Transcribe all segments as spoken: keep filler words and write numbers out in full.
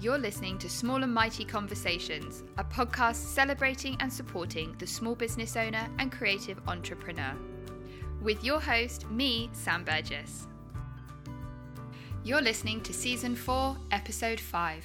You're listening to Small and Mighty Conversations, a podcast celebrating and supporting the small business owner and creative entrepreneur. With your host, me, Sam Burgess. You're listening to Season four, Episode five.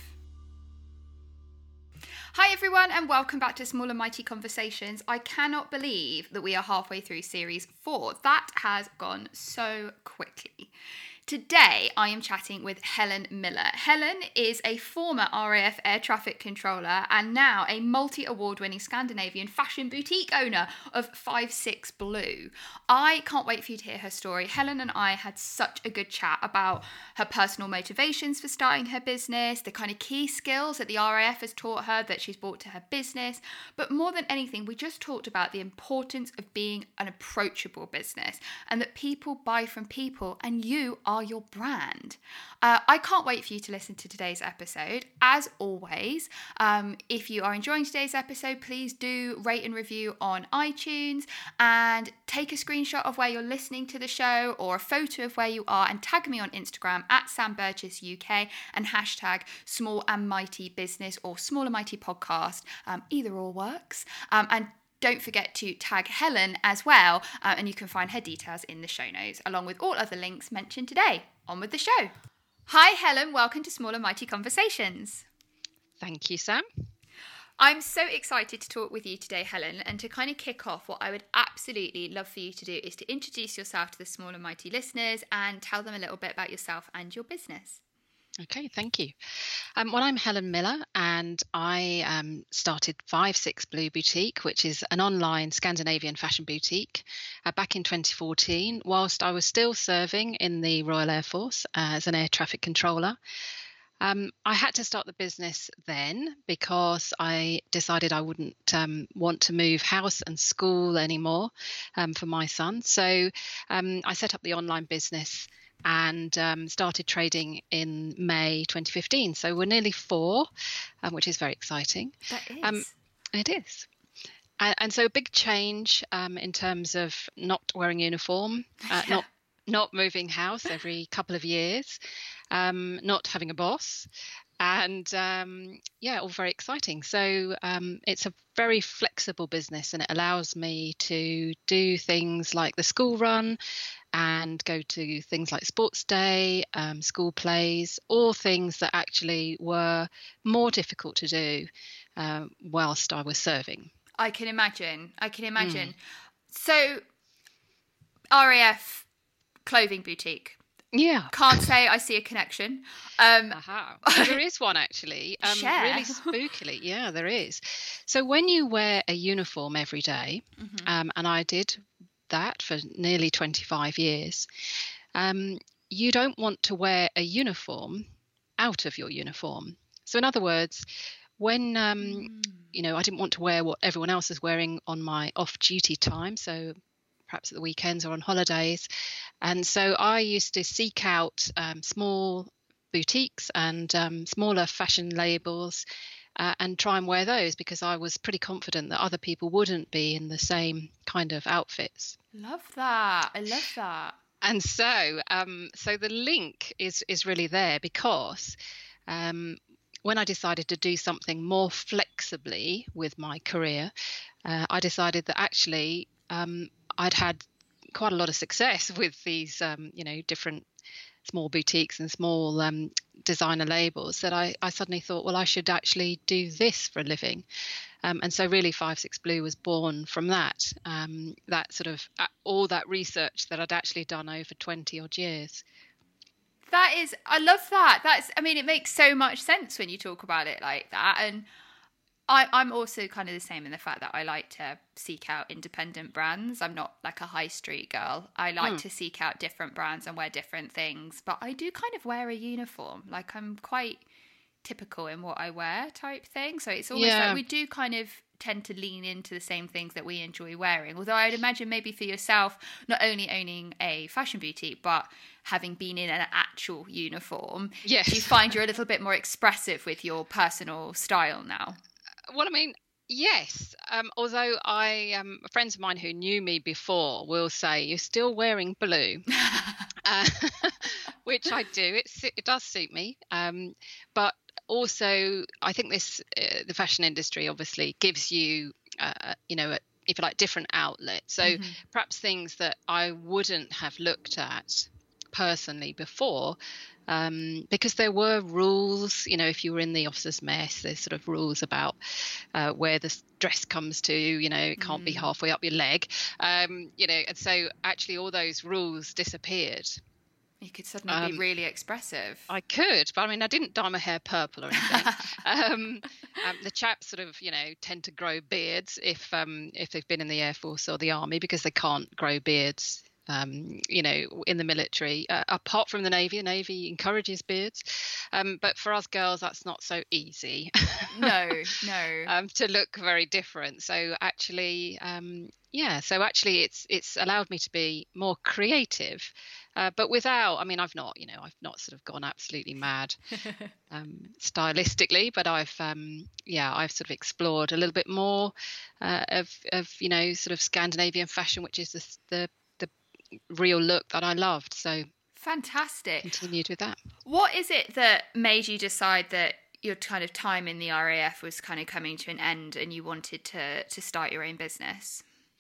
Hi everyone, and welcome back to Small and Mighty Conversations. I cannot believe that we are halfway through Series four. That has gone so quickly. Today, I am chatting with Helen Miller. Helen is a former R A F air traffic controller and now a multi-award-winning Scandinavian fashion boutique owner of five six Blue. I can't wait for you to hear her story. Helen and I had such a good chat about her personal motivations for starting her business, the kind of key skills that the R A F has taught her that she's brought to her business. But more than anything, we just talked about the importance of being an approachable business and that people buy from people and you are your brand. Uh, I can't wait for you to listen to today's episode. As always, um, if you are enjoying today's episode, please do rate and review on iTunes and take a screenshot of where you're listening to the show or a photo of where you are and tag me on Instagram at Sam Burgess U K and hashtag Small and Mighty Business or Small and Mighty Podcast. Um, either or works. Um, and Don't forget to tag Helen as well, uh, and you can find her details in the show notes, along with all other links mentioned today. On with the show. Hi, Helen. Welcome to Small and Mighty Conversations. Thank you, Sam. I'm so excited to talk with you today, Helen, and to kind of kick off, what I would absolutely love for you to do is to introduce yourself to the Small and Mighty listeners and tell them a little bit about yourself and your business. Okay, thank you. Um, well, I'm Helen Miller and I um, started five six Blue Boutique, which is an online Scandinavian fashion boutique, uh, back in twenty fourteen, whilst I was still serving in the Royal Air Force uh, as an air traffic controller. Um, I had to start the business then because I decided I wouldn't um, want to move house and school anymore um, for my son. So um, I set up the online business and um, started trading in May twenty fifteen. So we're nearly four, um, which is very exciting. That is. Um, it is. And, and so a big change um, in terms of not wearing uniform, uh, Yeah. not not moving house every couple of years, um, not having a boss. And um, yeah, all very exciting. So um, it's a very flexible business and it allows me to do things like the school run and go to things like sports day, um, school plays, all things that actually were more difficult to do uh, whilst I was serving. I can imagine. I can imagine. Mm. So, R A F clothing boutique. Yeah. Can't say I see a connection. Um, Aha. Well, there is one actually. Um, Share. Really spookily. Yeah, there is. So when you wear a uniform every day, mm-hmm. um, and I did that for nearly twenty-five years, um, you don't want to wear a uniform out of your uniform. So in other words, when, um, mm. you know, I didn't want to wear what everyone else is wearing on my off-duty time, so perhaps at the weekends or on holidays. And so I used to seek out um, small boutiques and um, smaller fashion labels uh, and try and wear those because I was pretty confident that other people wouldn't be in the same kind of outfits. Love that. I love that. And so um, so the link is, is really there because um, when I decided to do something more flexibly with my career, uh, I decided that actually um, I'd had quite a lot of success with these, um, you know, different small boutiques and small um, designer labels that I, I suddenly thought, well, I should actually do this for a living. Um, and so really five six Blue was born from that, um, that sort of uh, all that research that I'd actually done over twenty odd years. That is, I love that. That's, I mean, it makes so much sense when you talk about it like that. And I, I'm also kind of the same in the fact that I like to seek out independent brands. I'm not like a high street girl. I like mm. to seek out different brands and wear different things. But I do kind of wear a uniform. Like I'm quite typical in what I wear type thing. So it's always yeah. like we do kind of tend to lean into the same things that we enjoy wearing. Although I'd imagine maybe for yourself, not only owning a fashion boutique, but having been in an actual uniform, yes. do you find you're a little bit more expressive with your personal style now? Well, I mean, yes. Um, although I, um, friends of mine who knew me before will say, you're still wearing blue, uh, which I do. It, it does suit me. Um, but also, I think this uh, the fashion industry obviously gives you, uh, you know, a, if you like, different outlets. So mm-hmm. perhaps things that I wouldn't have looked at personally before, um, because there were rules. You know, if you were in the officer's mess, there's sort of rules about uh, where the dress comes to. You know, it can't mm. be halfway up your leg. Um, you know, and so actually all those rules disappeared. You could suddenly um, be really expressive. I could, but I mean, I didn't dye my hair purple or anything. um, um, the chaps sort of, you know, tend to grow beards if um, if they've been in the Air Force or the Army, because they can't grow beards, um, you know, in the military. Uh, apart from the Navy, the Navy encourages beards. Um, but for us girls, that's not so easy. No, no. um, to look very different. So actually, um, yeah, so actually it's it's allowed me to be more creative. Uh, but without, I mean, I've not, you know, I've not sort of gone absolutely mad um, stylistically, but I've, um, yeah, I've sort of explored a little bit more uh, of, of, you know, sort of Scandinavian fashion, which is the, the the real look that I loved. So fantastic. Continued with that. What is it that made you decide that your kind of time in the R A F was kind of coming to an end and you wanted to to start your own business?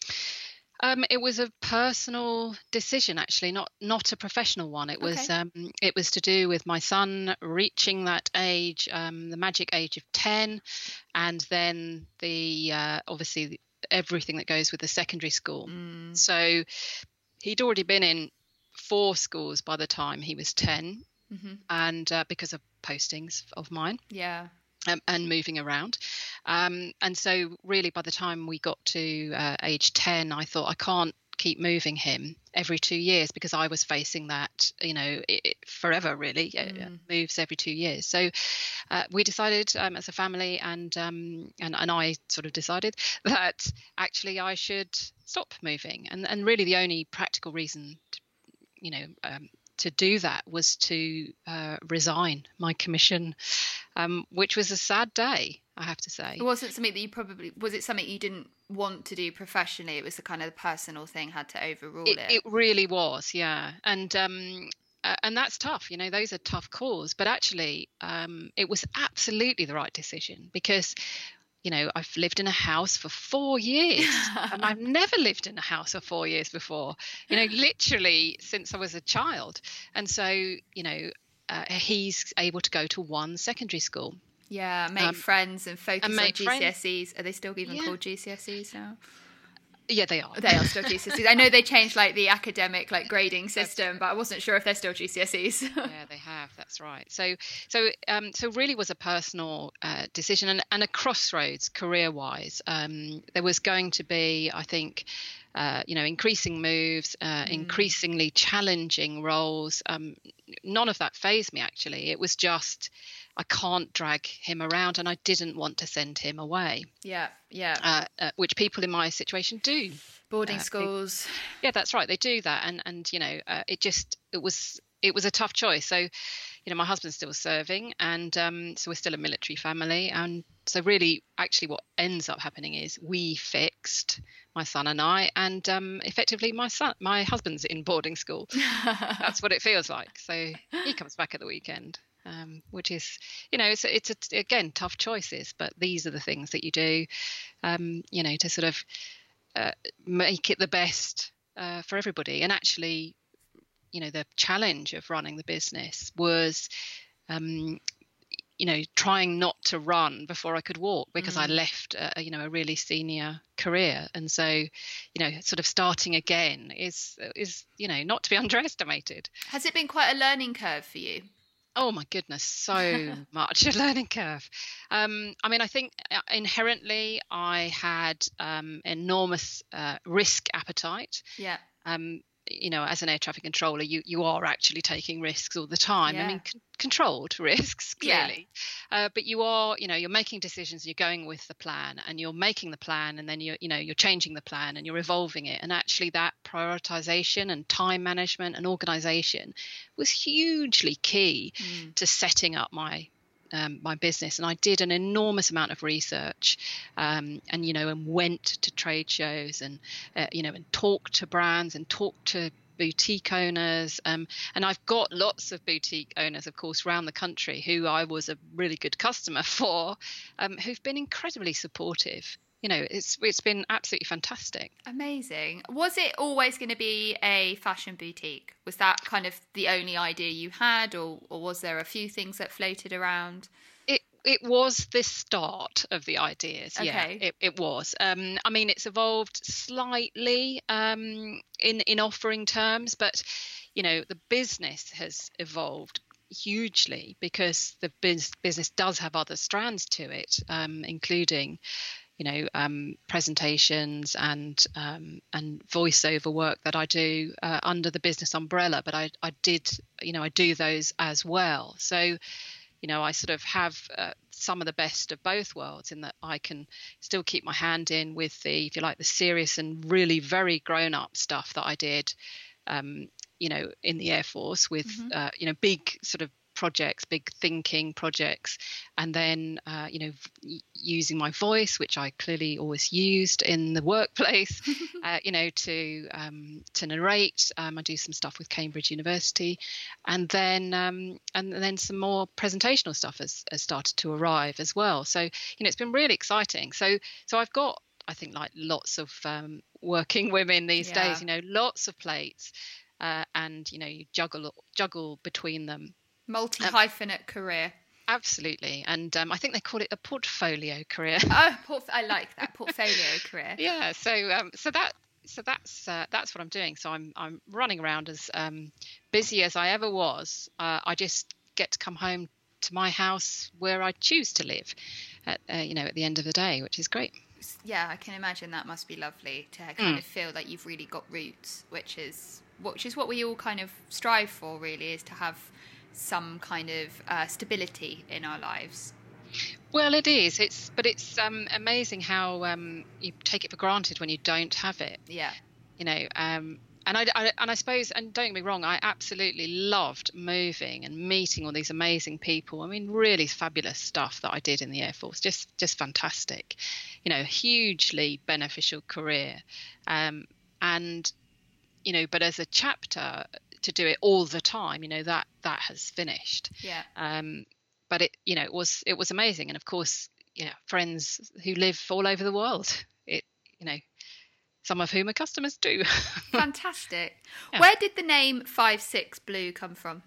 Um, it was a personal decision, actually, not not a professional one. It was okay. um, it was to do with my son reaching that age, um, the magic age of ten, and then the uh, obviously everything that goes with the secondary school. Mm. So he'd already been in four schools by the time he was ten, mm-hmm. and uh, because of postings of mine. Yeah. Um, and moving around. Um, and so really by the time we got to uh, age ten, I thought I can't keep moving him every two years because I was facing that, you know, it, it, forever really, mm. it moves every two years. So uh, we decided um, as a family and, um, and and I sort of decided that actually I should stop moving. And, and really the only practical reason, to, you know, um, to do that was to uh, resign my commission, um, which was a sad day, I have to say. It wasn't something that you probably, was it something you didn't want to do professionally? It was the kind of personal thing had to overrule it. It, it really was, yeah. And um, uh, and that's tough, you know, those are tough calls. But actually, um, it was absolutely the right decision because, you know, I've lived in a house for four years and I've never lived in a house for four years before, you know, literally since I was a child. And so, you know, uh, he's able to go to one secondary school. Yeah, make um, friends and focus and on G C S Es. Are they still even yeah. called G C S Es now? Yeah, they are. They are still G C S Es. I know they changed like the academic like grading system, but I wasn't sure if they're still G C S Es. Yeah, they have. That's right. So, so, um, so really was a personal uh, decision and, and a crossroads career-wise. Um, there was going to be, I think, uh, you know, increasing moves, uh, mm. increasingly challenging roles. Um, none of that fazed me actually. It was just, I can't drag him around and I didn't want to send him away. Yeah, yeah. Uh, uh, which people in my situation do. Boarding uh, schools. They, yeah, that's right. They do that. And, and you know, uh, it just, it was, it was a tough choice. So, you know, my husband's still serving and um, so we're still a military family. And so really, actually what ends up happening is we fixed, my son and I, and um, effectively my son, my husband's in boarding school. That's what it feels like. So he comes back at the weekend. Um, which is, you know, it's it's a, again tough choices, but these are the things that you do, um, you know, to sort of uh, make it the best uh, for everybody. And actually, you know, the challenge of running the business was, um, you know, trying not to run before I could walk because mm. I left, a, you know, a really senior career, and so, you know, sort of starting again is is you know not to be underestimated. Has it been quite a learning curve for you? Oh my goodness, so much a learning curve. Um, I mean, I think inherently I had um, enormous uh, risk appetite. Yeah. Um, you know, as an air traffic controller, you, you are actually taking risks all the time. Yeah. I mean, c- controlled risks, clearly. Yeah. Uh, but you are, you know, you're making decisions, you're going with the plan and you're making the plan and then you're, you know, you're changing the plan and you're evolving it. And actually that prioritization and time management and organization was hugely key mm. to setting up my Um, my business. And I did an enormous amount of research um, and, you know, and went to trade shows and, uh, you know, and talked to brands and talked to boutique owners, um, and I've got lots of boutique owners, of course, around the country who I was a really good customer for, um, who've been incredibly supportive. You know, it's it's been absolutely fantastic. Amazing. Was it always going to be a fashion boutique? Was that kind of the only idea you had, or, or was there a few things that floated around? It it was the start of the ideas. Okay. Yeah, it, it was. Um, I mean, it's evolved slightly um, in in offering terms, but you know, the business has evolved hugely because the biz- business does have other strands to it, um, including, you know, um, presentations and um, and voiceover work that I do uh, under the business umbrella. But I, I did, you know, I do those as well. So, you know, I sort of have uh, some of the best of both worlds in that I can still keep my hand in with the, if you like, the serious and really very grown up stuff that I did, um, you know, in the Air Force with, mm-hmm. uh, you know, big sort of projects, big thinking projects, and then uh, you know, v- using my voice, which I clearly always used in the workplace, uh, you know, to um, to narrate. Um, I do some stuff with Cambridge University, and then um, and then some more presentational stuff has, has started to arrive as well. So you know, it's been really exciting. So so I've got, I think, like lots of um, working women these yeah. days. You know, lots of plates, uh, and you know, you juggle juggle between them. Multi-hyphenate um, career. Absolutely. And um, I think they call it a portfolio career. Oh, porf- I like that, portfolio career. Yeah. So um, so that so that's uh, that's what I'm doing. So I'm I'm running around as um, busy as I ever was. Uh, I just get to come home to my house where I choose to live, at, uh, you know, at the end of the day, which is great. Yeah, I can imagine that must be lovely to kind mm. of feel that you've really got roots, which is which is what we all kind of strive for, really, is to have some kind of uh, stability in our lives. Well, it is. It's but it's um, amazing how um, you take it for granted when you don't have it. Yeah. You know, um, and I, I and I suppose, and don't get me wrong, I absolutely loved moving and meeting all these amazing people. I mean, really fabulous stuff that I did in the Air Force. Just just fantastic. You know, hugely beneficial career, um, and you know, but as a chapter, to do it all the time, you know, that that has finished. Yeah. Um, but it, you know, it was it was amazing, and of course, you know, friends who live all over the world. It, you know, some of whom are customers too. Fantastic. Yeah. Where did the name five six Blue come from?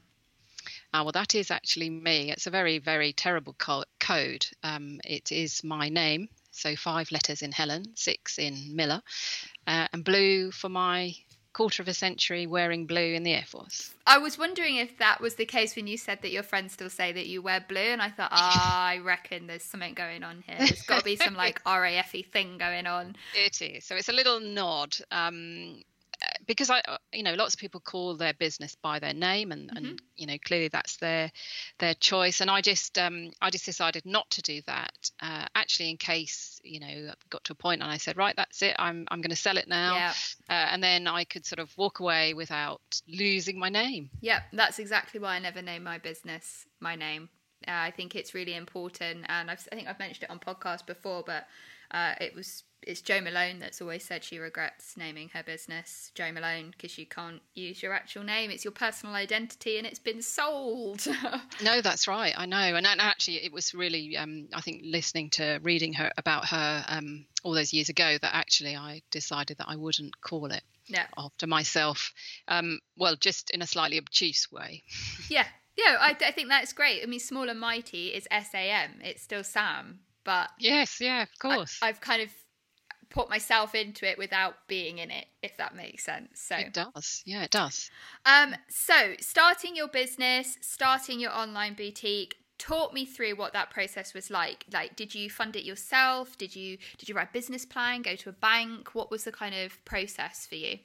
Uh, well, that is actually me. It's a very very terrible co- code. Um, it is my name, so five letters in Helen, six in Miller, uh, and blue for my quarter of a century wearing blue in the Air Force. I was wondering if that was the case when you said that your friends still say that you wear blue, and I thought, ah, I reckon there's something going on here. There's got to be some like R A F E thing going on. It is. So it's a little nod, um, because I, you know, lots of people call their business by their name, and, mm-hmm. and you know, clearly that's their their choice. And I just, um, I just decided not to do that. Uh, actually, in case, you know, I got to a point and I said, right, that's it. I'm I'm going to sell it now, yeah. uh, and then I could sort of walk away without losing my name. Yeah, that's exactly why I never name my business my name. Uh, I think it's really important, and I've, I think I've mentioned it on podcasts before, but uh, it was. It's Jo Malone that's always said she regrets naming her business Jo Malone because you can't use your actual name. It's your personal identity, and it's been sold. No, that's right. I know. And, and actually, it was really, um, I think, listening to, reading her about her um, all those years ago, that actually I decided that I wouldn't call it yeah. after myself. Um, well, just in a slightly obtuse way. Yeah. Yeah, I, I think that's great. I mean, Small and Mighty is S A M. It's still Sam, but... Yes, yeah, of course. I, I've kind of put myself into it without being in it, if that makes sense. So it does. Yeah, it does. Um, so starting your business, starting your online boutique, talk me through what that process was like. Like, did you fund it yourself? Did you did you write a business plan, go to a bank? What was the kind of process for you?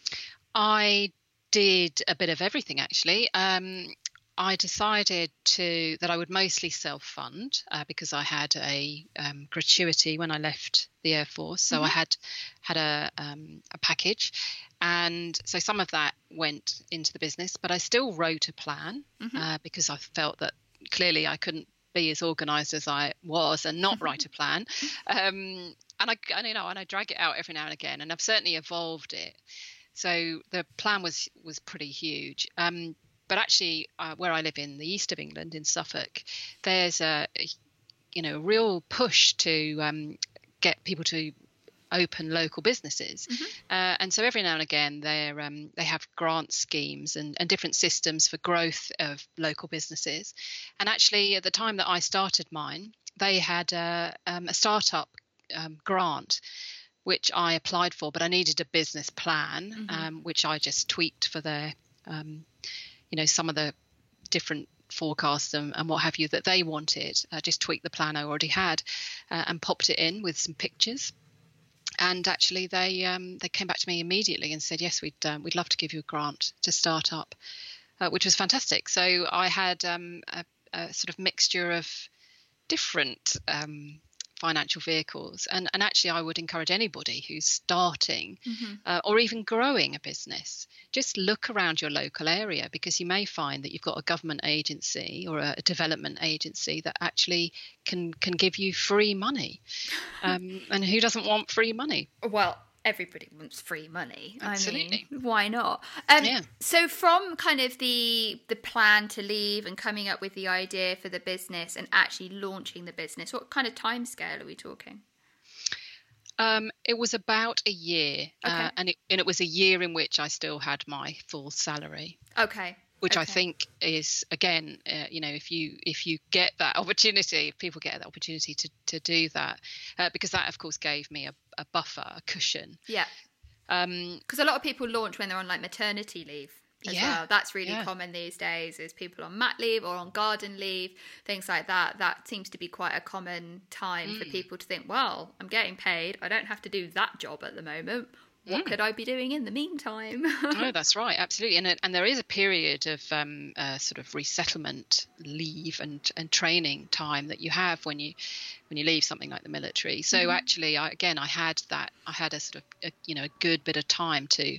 I did a bit of everything, actually. Um, I decided to that I would mostly self-fund uh, because I had a um, gratuity when I left the Air Force, so mm-hmm. I had had a um, a package, and so some of that went into the business, but I still wrote a plan mm-hmm. uh, because I felt that clearly I couldn't be as organised as I was and not write a plan, um, and I and, you know and I drag it out every now and again, and I've certainly evolved it. So the plan was was pretty huge. Um, but actually, uh, where I live in the east of England, in Suffolk, there's a, you know, real push to um, get people to open local businesses, mm-hmm. uh, and so every now and again they're um, they have grant schemes and, and different systems for growth of local businesses. And actually, at the time that I started mine, they had a, um, a startup um, grant which I applied for, but I needed a business plan, mm-hmm. um, which I just tweaked for their, um, you know, some of the different forecasts and, and what have you that they wanted. I just tweaked the plan I already had uh, and popped it in with some pictures. And actually, they um, they came back to me immediately and said, yes, we'd um, we'd love to give you a grant to start up, uh, which was fantastic. So I had um, a, a sort of mixture of different um, financial vehicles, and and actually, I would encourage anybody who's starting mm-hmm. uh, or even growing a business, just look around your local area, because you may find that you've got a government agency or a development agency that actually can can give you free money. Um, and who doesn't want free money? Well, everybody wants free money. Absolutely. I mean, why not? Um, yeah. So from kind of the the plan to leave and coming up with the idea for the business and actually launching the business, what kind of timescale are we talking? Um, it was about a year, okay. uh, and it and it was a year in which I still had my full salary. Okay. Which okay. I think is, again, uh, you know, if you if you get that opportunity, if people get that opportunity to to do that, uh, because that, of course, gave me a, a buffer, a cushion. Yeah. Um, because a lot of people launch when they're on like maternity leave. As yeah, well. That's really yeah. common these days, is people on mat leave or on garden leave, things like that. That seems to be quite a common time mm. for people to think, well, I'm getting paid, I don't have to do that job at the moment. What mm. could I be doing in the meantime? No, that's right, absolutely. And and there is a period of um, uh, sort of resettlement leave and, and training time that you have when you when you leave something like the military. So mm-hmm. actually, I, again, I had that. I had a sort of a, you know a good bit of time to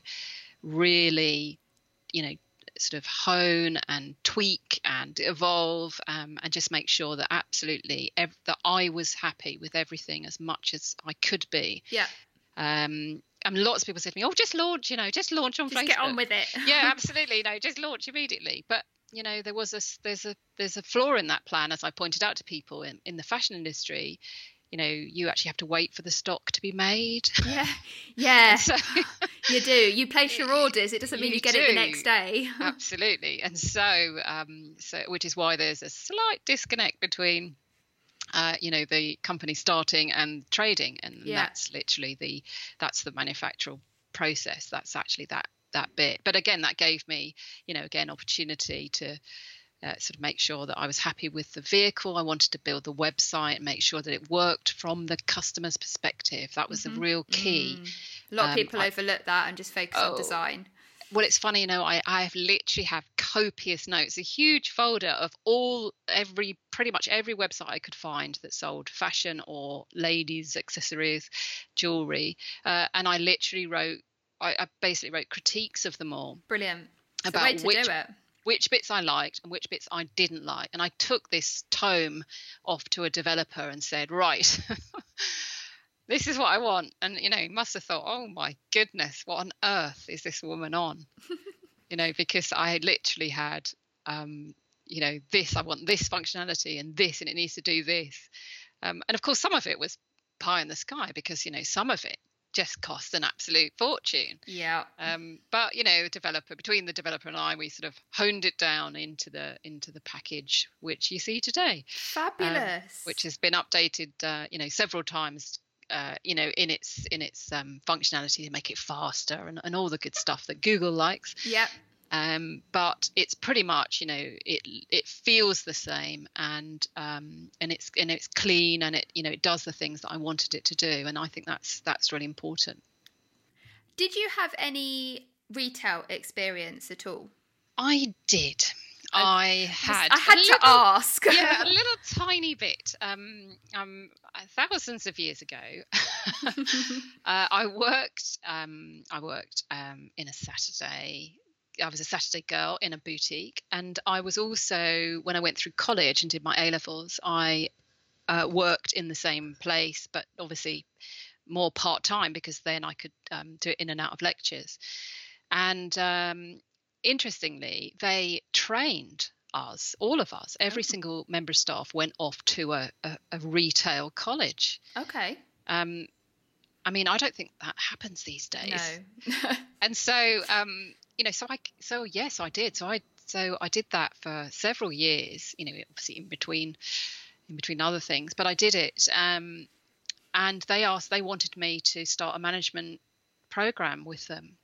really, you know, sort of hone and tweak and evolve, um, and just make sure that absolutely ev- that I was happy with everything as much as I could be. Yeah. Um, I mean, lots of people say to me, "Oh, just launch, you know, just launch on just Facebook. Get on with it." Yeah, absolutely. No, just launch immediately. But you know, there was a there's a there's a flaw in that plan, as I pointed out to people in, in the fashion industry. You know, you actually have to wait for the stock to be made. Yeah, yeah. so, you do. You place your orders. It doesn't mean you, you get do. it the next day. Absolutely. And so, um, so which is why there's a slight disconnect between, uh, you know, the company starting and trading, and yeah. that's literally the that's the manufacturing process. That's actually that that bit. But again, that gave me, you know, again, opportunity to. Uh, sort of make sure that I was happy with the vehicle. I wanted to build the website and make sure that it worked from the customer's perspective. That was mm-hmm. the real key. Mm. A lot of um, people I, overlook that and just focus oh, on design. Well, it's funny, you know, I, I have literally have copious notes, a huge folder of all, every, pretty much every website I could find that sold fashion or ladies' accessories, jewellery. Uh, and I literally wrote, I, I basically wrote critiques of them all. Brilliant. It's about the way to which, do it. which bits I liked and which bits I didn't like. And I took this tome off to a developer and said, right, this is what I want. And, you know, he must have thought, oh, my goodness, what on earth is this woman on? you know, because I literally had, um, you know, this, I want this functionality and this, and it needs to do this. Um, and, of course, some of it was pie in the sky because, you know, some of it just cost an absolute fortune. Yeah. Um, but you know, the developer between the developer and I, we sort of honed it down into the into the package which you see today. Fabulous. Um, which has been updated, uh, you know, several times. Uh, you know, in its in its um, functionality to make it faster and, and all the good stuff that Google likes. Yeah. Um, but it's pretty much, you know, it it feels the same, and um, and it's and it's clean, and it you know it does the things that I wanted it to do, and I think that's that's really important. Did you have any retail experience at all? I did. I had. I had little, to ask. Yeah, a little tiny bit. Um, um, thousands of years ago, uh, I worked. Um, I worked um, in a Saturday. I was a Saturday girl in a boutique, and I was also, when I went through college and did my A levels, I uh, worked in the same place, but obviously more part time because then I could um, do it in and out of lectures. And um, interestingly, they trained us, all of us, every Oh. single member of staff went off to a, a, a retail college. Okay. Um, I mean, I don't think that happens these days. No. And so, um, you know, so I, so yes, I did. So I, so I did that for several years. You know, obviously in between, in between other things, but I did it. Um, and they asked, they wanted me to start a management program with them.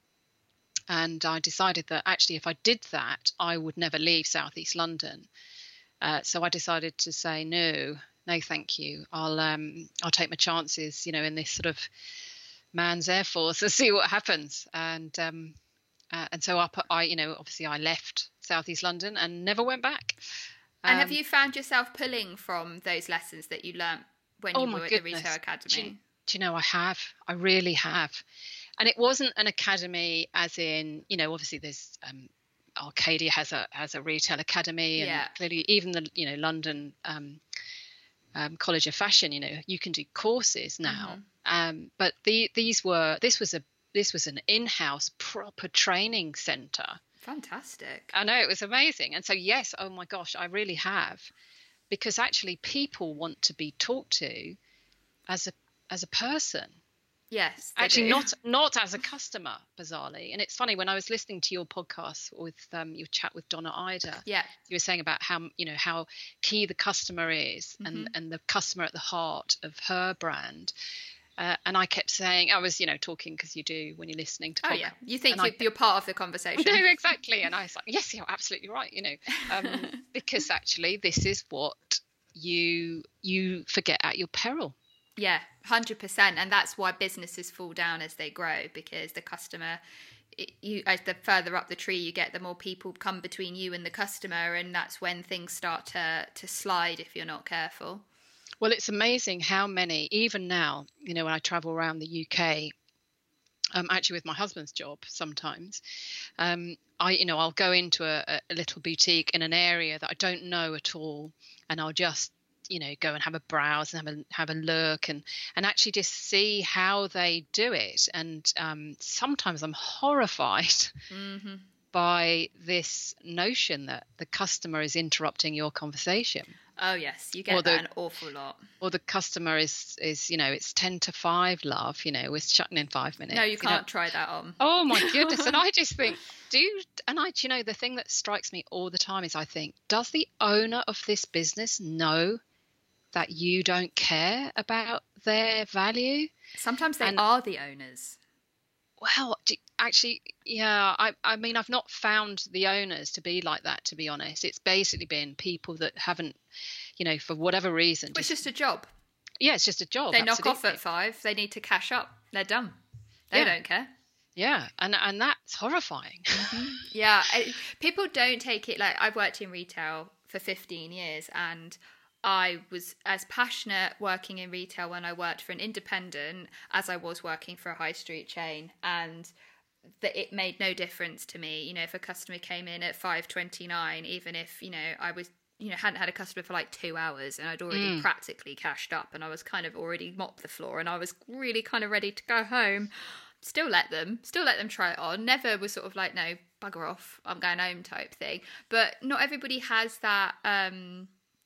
And I decided that actually, if I did that, I would never leave Southeast London. Uh, so I decided to say no, no, thank you. I'll um, I'll take my chances, you know, in this sort of man's air force and see what happens. And um, uh, and so I, I, you know, obviously I left Southeast London and never went back. And have Um, you found yourself pulling from those lessons that you learnt when Oh you my were at the goodness. Retail Do Academy? you, do you know, I have. I really have. And it wasn't an academy as in, you know, obviously there's um, Arcadia has a has a retail academy, and Yeah. clearly even the, you know, London um, um, College of Fashion, you know, you can do courses now. Um, but the these were this was a this was an in-house proper training centre. Fantastic. I know, it was amazing. And so yes, oh my gosh, I really have, because actually people want to be talked to as a as a person. Yes. they Actually, do. not not as a customer, bizarrely. And it's funny, when I was listening to your podcast with um, your chat with Donna Ida, Yeah. you were saying about how, you know, how key the customer is, Mm-hmm. and and the customer at the heart of her brand. Uh, and I kept saying, I was, you know, talking, because you do when you're listening to Oh podcasts. yeah. You think and I you're, you're part of the conversation. No, exactly. And I was like, yes, you're absolutely right, you know, um, because actually this is what you you forget at your peril. Yeah, one hundred percent. And that's why businesses fall down as they grow, because the customer, it- you as the further up the tree you get, the more people come between you and the customer, and that's when things start to to slide if you're not careful. Well, it's amazing how many, even now, you know, when I travel around the U K, um, actually with my husband's job sometimes, um, I, you know, I'll go into a, a little boutique in an area that I don't know at all, and I'll just, you know, go and have a browse and have a have a look, and and actually just see how they do it. And um, sometimes I'm horrified Mm-hmm. by this notion that the customer is interrupting your conversation. Oh yes, you get Or the- that an awful lot. Or the customer is, is, you know, it's ten to five, love, you know, we're shutting in five minutes. No, you know. can't try that on. Oh my goodness. And I just think, dude, and I, you know, the thing that strikes me all the time is I think, does the owner of this business know that you don't care about their value? Sometimes they And- are the owners. Well, do, actually, yeah, I, I mean, I've not found the owners to be like that, to be honest. It's basically been people that haven't, you know, for whatever reason. It's Just, just a job. yeah, it's just a job. They knock off absolutely. at five. They need to cash up. They're done. They Yeah. don't care. Yeah, and and that's horrifying. Yeah, I, people don't take it like I've worked in retail for fifteen years, and I was as passionate working in retail when I worked for an independent as I was working for a high street chain, and that it made no difference to me. You know, if a customer came in at five twenty-nine, even if, you know, I was, you know, hadn't had a customer for like two hours and I'd already practically cashed up and I was kind of already mopped the floor and I was really kind of ready to go home, still let them, still let them try it on. Never was sort of like, no, bugger off, I'm going home type thing. But not everybody has that, um,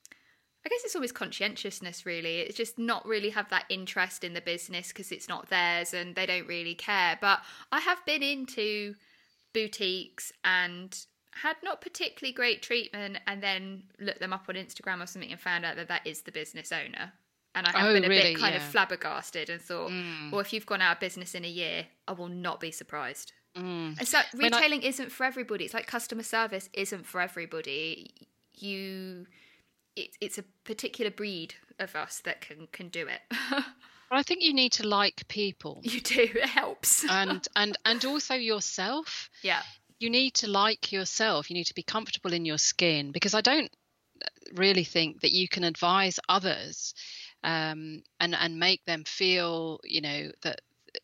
I guess it's always conscientiousness, really. It's just not really have that interest in the business because it's not theirs and they don't really care. But I have been into boutiques and had not particularly great treatment and then looked them up on Instagram or something and found out that that is the business owner. And I have Oh, been a really? bit kind of Yeah. flabbergasted and thought, Mm. well, if you've gone out of business in a year, I will not be surprised. Mm. And so mean, I- retailing isn't for everybody. It's like customer service isn't for everybody. You, it, it's a particular breed of us that can can do it. Well, I think you need to like people, You do. It helps. and and and also yourself. yeah. You need to like yourself. You need to be comfortable in your skin, because I don't really think that you can advise others um, and and make them feel, you know, that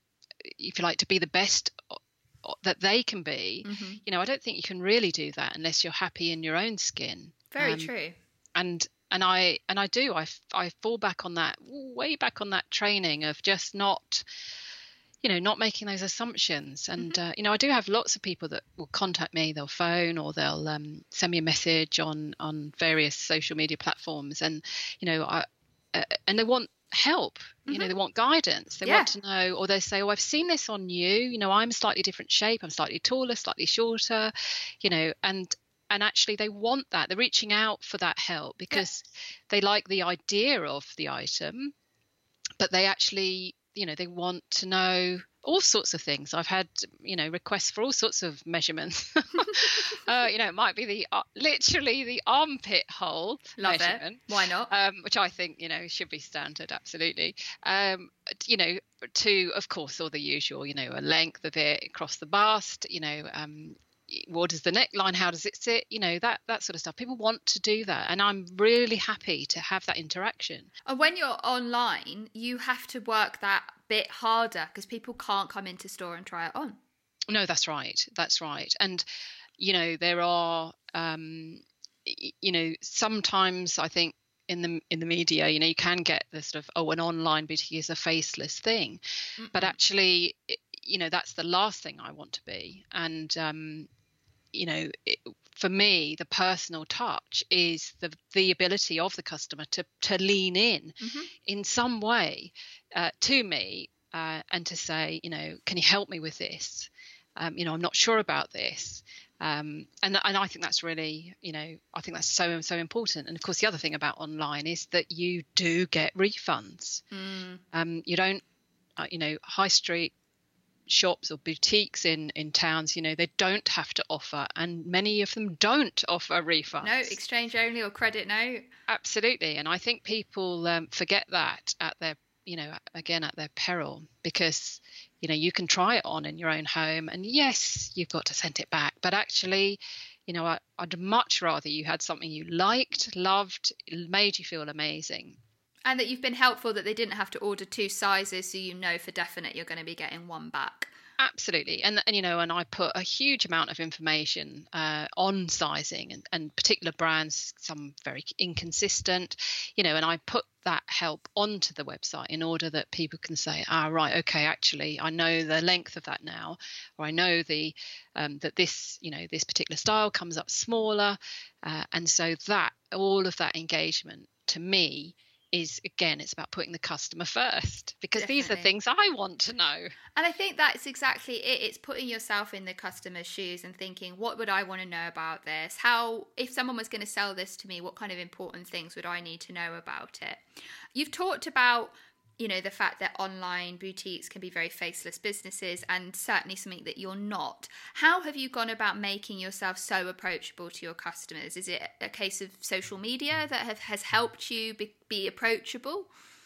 if you like to be the best that they can be. Mhm. You know, I don't think you can really do that unless you're happy in your own skin. Very Um, true. and and I and I do I, I fall back on that way back on that training of just not, you know, not making those assumptions. And, mm-hmm. uh, you know, I do have lots of people that will contact me, they'll phone or they'll um, send me a message on, on various social media platforms. And, you know, I, uh, and they want help, you mm-hmm. know, they want guidance. They yeah. want to know, or they say, oh, I've seen this on you, you know, I'm slightly different shape, I'm slightly taller, slightly shorter, you know, and and actually they want that. They're reaching out for that help because yeah. they like the idea of the item, but they actually, you know, they want to know all sorts of things. I've had, you know, requests for all sorts of measurements. uh, you know, it might be the uh, literally the armpit hole Love measurement. It. Why not? Um, which I think, you know, should be standard. Absolutely. Um, you know, to, of course, all the usual, you know, a length of it across the bust, you know, um, what is the neckline? How does it sit? You know, that that sort of stuff. People want to do that. And I'm really happy to have that interaction. And when you're online, you have to work that bit harder because people can't come into store and try it on. No, that's right. That's right. And, you know, there are, um, you know, sometimes I think in the in the media, you know, you can get the sort of, oh, an online boutique is a faceless thing. Mm-mm. But actually, you know, that's the last thing I want to be. And, um, you know, it, for me, the personal touch is the the ability of the customer to to lean in mm-hmm. in some way uh, to me uh, and to say, you know, can you help me with this? Um, you know, I'm not sure about this. Um, and and I think that's really, you know, I think that's so, so important. And of course, the other thing about online is that you do get refunds. Mm. Um, you don't, uh, you know, high street shops or boutiques in in towns, you know, they don't have to offer, and many of them don't offer refunds. No, exchange only or credit note. Absolutely. And I think people um, forget that at their, you know, again at their peril, because, you know, you can try it on in your own home and yes, you've got to send it back, but actually, you know, I, I'd much rather you had something you liked, loved, made you feel amazing. And that you've been helpful, that they didn't have to order two sizes, so you know for definite you're going to be getting one back. Absolutely. And, and you know, and I put a huge amount of information uh, on sizing and, and particular brands, some very inconsistent, you know, and I put that help onto the website in order that people can say, ah, right, okay, actually, I know the length of that now, or I know the um, that this, you know, this particular style comes up smaller. Uh, and so that, all of that engagement to me is, again, it's about putting the customer first, because Definitely. These are things I want to know. And I think that's exactly it. It's putting yourself in the customer's shoes and thinking, what would I want to know about this? How, if someone was going to sell this to me, what kind of important things would I need to know about it? You've talked about, you know, the fact that online boutiques can be very faceless businesses, and certainly something that you're not. How have you gone about making yourself so approachable to your customers? Is it a case of social media that have, has helped you be, be approachable?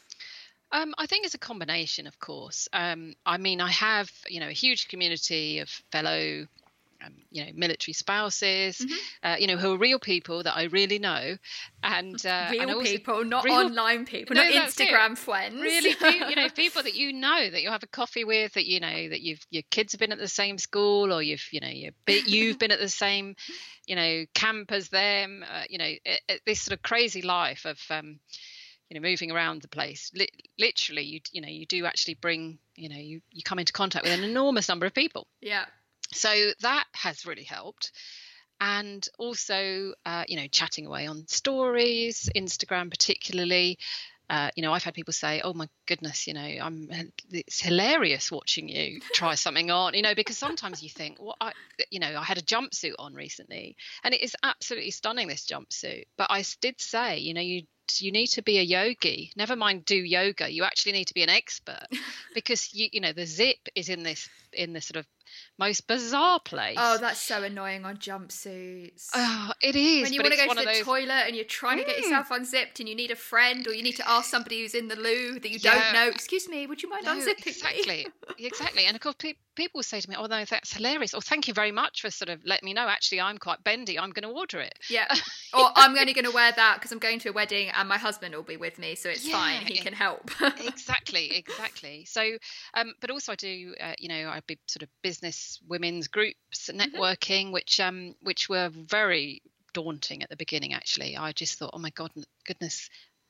Um, I think it's a combination, of course. Um, I mean, I have, you know, a huge community of fellow Um, you know, military spouses, mm-hmm. uh, you know, who are real people that I really know, and uh, real and also, people, not real, online people, no, not Instagram friends. Really, you know, people that you know, that you have a coffee with, that you know, that you've your kids have been at the same school, or you've, you know, you've been, you've been at the same, you know, camp as them. Uh, you know, it, it, this sort of crazy life of, um, you know, moving around the place. Li- literally, you you know, you do actually bring, you know, you you come into contact with an enormous number of people. Yeah. So that has really helped. And also, uh, you know, chatting away on stories, Instagram particularly. Uh, you know, I've had people say, oh, my goodness, you know, I'm it's hilarious watching you try something on, you know, because sometimes you think, well, I, you know, I had a jumpsuit on recently and it is absolutely stunning, this jumpsuit. But I did say, you know, you you need to be a yogi. Never mind do yoga. You actually need to be an expert because, you you know, the zip is in this in this sort of most bizarre place. Oh, that's so annoying on jumpsuits. Oh, it is. When you want to go to the those... toilet and you're trying mm. to get yourself unzipped and you need a friend, or you need to ask somebody who's in the loo that you yeah. don't know, excuse me, would you mind no, unzipping exactly. me? Exactly. And of course, pe- people say to me, oh, no, that's hilarious. Or thank you very much for sort of letting me know. Actually, I'm quite bendy. I'm going to order it. Yeah. Or I'm only going to wear that because I'm going to a wedding and my husband will be with me, so it's yeah, fine. He can help. Exactly. Exactly. So, um, but also I do, uh, you know, I be sort of business women's groups, networking, mm-hmm. which um which were very daunting at the beginning. Actually, I just thought, oh my god, goodness,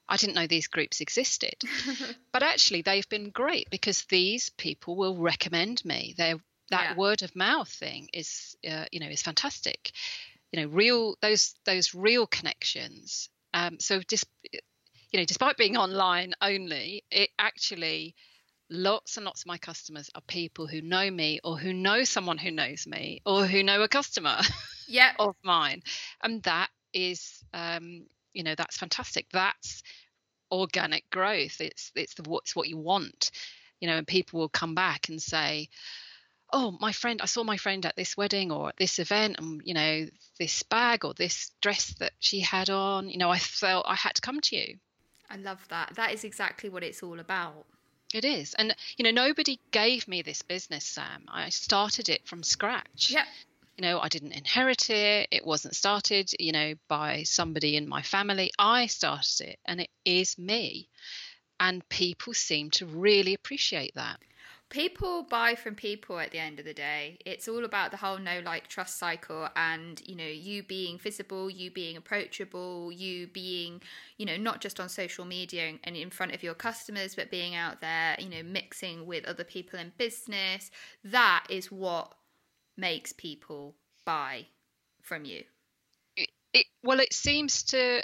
I didn't know these groups existed. But actually, they've been great because these people will recommend me. They're, that Yeah. word of mouth thing is, uh, you know, is fantastic. You know, real those those real connections. Um, so just, you know, despite being online only, it actually, lots and lots of my customers are people who know me or who know someone who knows me or who know a customer Yeah. of mine. And that is, um, you know, that's fantastic. That's organic growth. It's it's the what's what you want, you know. And people will come back and say, "Oh, my friend, I saw my friend at this wedding or at this event, and you know, this bag or this dress that she had on. You know, I felt I had to come to you." I love that. That is exactly what it's all about. It is, and you know, nobody gave me this business, Sam. I started it from scratch. Yeah. You know, I didn't inherit it. It wasn't started, you know, by somebody in my family. I started it, and it is me. And people seem to really appreciate that. People buy from people at the end of the day. It's all about the whole know, like, trust cycle, and, you know, you being visible, you being approachable, you being, you know, not just on social media and in front of your customers, but being out there, you know, mixing with other people in business. That is what makes people buy from you. It, it well, it seems to.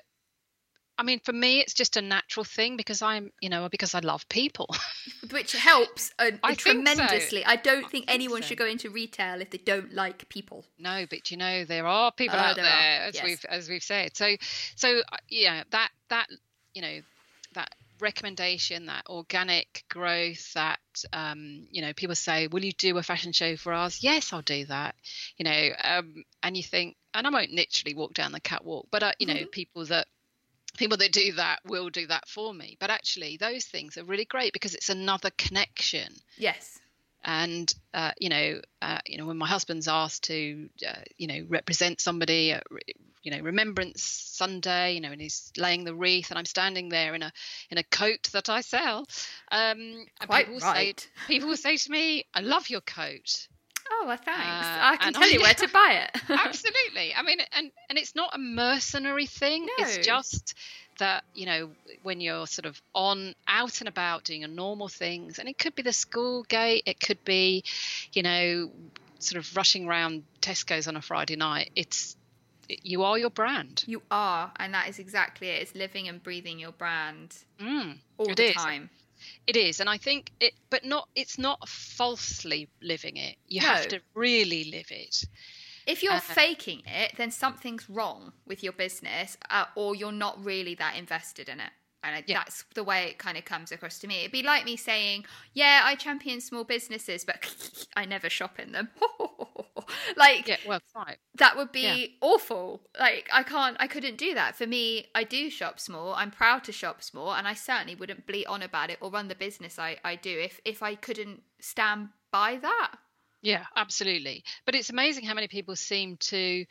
I mean, for me, it's just a natural thing because I'm, you know, because I love people. Which helps uh, I think tremendously. so. I don't think, think anyone so. should go into retail if they don't like people. No, but you know, there are people Oh, out there there, are, as yes. we've as we've said. So, so uh, yeah, that that you know, that recommendation, that organic growth, that um, you know, people say, "Will you do a fashion show for us?" Yes, I'll do that. You know, um, and you think, and I won't literally walk down the catwalk, but uh, you know, Mm-hmm. people that. People that do that will do that for me. But actually, those things are really great because it's another connection. Yes. And uh, you know, uh, you know, when my husband's asked to, uh, you know, represent somebody at, you know, Remembrance Sunday, you know, and he's laying the wreath, and I'm standing there in a in a coat that I sell. Um, and Quite people right. Say, people will say to me, "I love your coat." Oh, well, thanks. Uh, I can and tell I- you where to buy it. Absolutely. I mean, and and it's not a mercenary thing. No. It's just that, you know, when you're sort of on out and about doing your normal things, and it could be the school gate, it could be, you know, sort of rushing around Tesco's on a Friday night. It's you are your brand. You are, and that is exactly it. It's living and breathing your brand Mm, all it the is. time. It is, and I think it, but not. It's not falsely living it. You No. have to really live it. If you're Uh, faking it, then something's wrong with your business, uh, or you're not really that invested in it. And I, Yeah. that's the way it kind of comes across to me. It'd be like me saying, yeah, I champion small businesses, but I never shop in them. Like, Yeah, well, right. that would be Yeah. awful. Like, I can't, I couldn't do that. For me, I do shop small. I'm proud to shop small, and I certainly wouldn't bleat on about it or run the business I, I do if, if I couldn't stand by that. Yeah, absolutely. But it's amazing how many people seem to,